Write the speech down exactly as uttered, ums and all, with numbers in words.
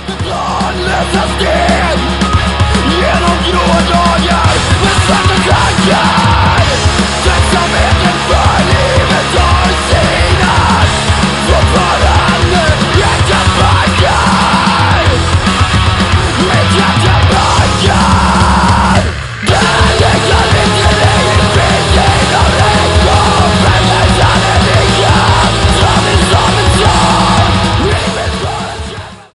Planlösa steg genom gråa dagar med svarta tankar.